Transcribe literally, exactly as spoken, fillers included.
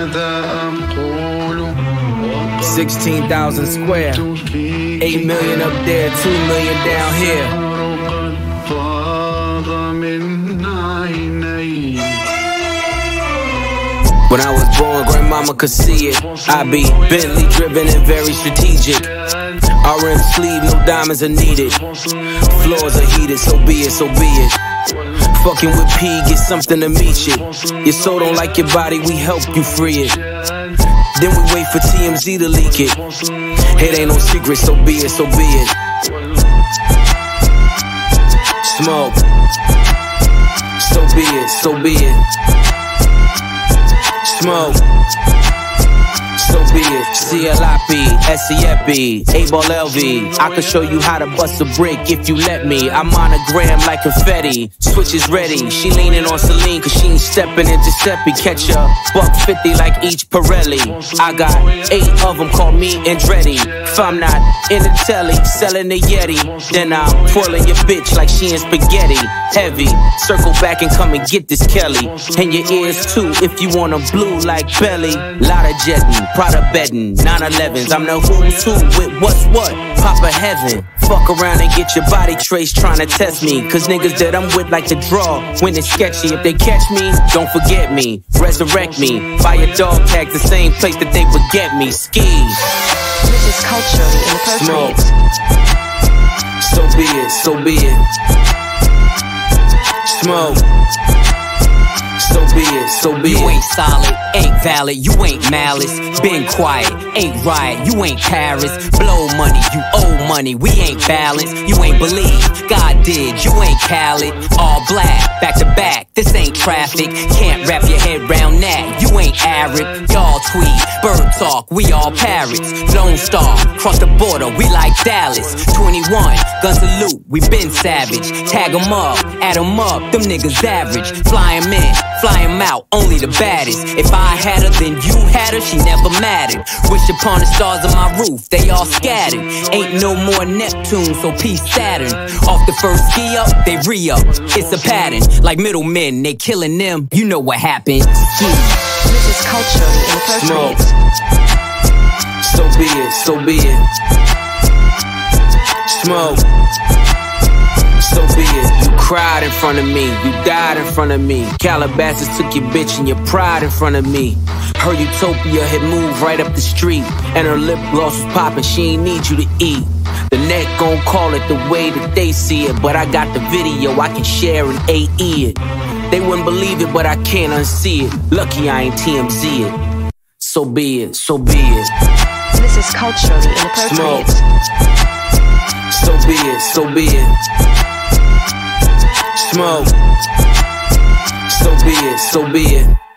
sixteen thousand square, eight million up there, two million down here. When I was born, grandmama could see it. I be Bentley driven and very strategic. R M sleeve, no diamonds are needed. Floors are heated, so be it, so be it. Fucking with P, get something to meet you. Your soul don't like your body, we help you free it. Then we wait for T M Z to leak it. It ain't no secret, so be it, so be it. Smoke. So be it, so be it. Smoke. So be it. C L I P, S E F B, A-Ball L V. I can show you how to bust a brick if you let me. I'm on a gram like confetti. Switch is ready. She leaning on Celine cause she ain't stepping in Giuseppe. Catch a buck fifty like each Pirelli. I got eight of them, call me Andretti. If I'm not in the telly, selling the Yeti, then I'm twirling your bitch like she in spaghetti. Heavy, circle back and come and get this Kelly. And your ears too if you want them blue like Belly. Lot of jetting, Prada bedding, nine elevens. I'm the who's who with what's what. Papa heaven. Fuck around and get your body traced trying to test me. Cause niggas that I'm with like to draw when it's sketchy. If they catch me, don't forget me. Resurrect me. Buy a dog tag the same place that they would get me. Ski. This is culturally inappropriate. So be it, so be it. Smoke. So be it, so be it. You ain't solid, ain't valid, you ain't malice. Been quiet, ain't riot, you ain't Paris. Blow money, you owe money, we ain't balanced. You ain't believe, God did, you ain't Khaled. All black, back to back, this ain't traffic. Can't wrap your head round that, you ain't Arab. Y'all tweet, bird talk, we all parrots. Lone Star, cross the border, we like Dallas. twenty-one, gun salute, we been savage. Tag 'em up, add 'em up, them niggas average. Fly 'em in, fly 'em out, only the baddest. If I had her, then you had her, she never mattered. Wish upon the stars on my roof, they all scattered. Ain't no more Neptune, so peace Saturn. Off the first ski up, they re-up. It's a pattern, like middlemen, they killing them. You know what happened. Ski. This is culturally inappropriate. So be it, so be it. Smoke. So be it. You cried in front of me, you died in front of me. Calabasas took your bitch and your pride in front of me. Her utopia had moved right up the street, and her lip gloss was popping, she ain't need you to eat. The net gon' call it the way that they see it, but I got the video, I can share and A E it. They wouldn't believe it, but I can't unsee it. Lucky I ain't T M Z it. So be it, so be it. This is culturally inappropriate. Smoke. So be it, so be it. Smoke. So be it, so be it.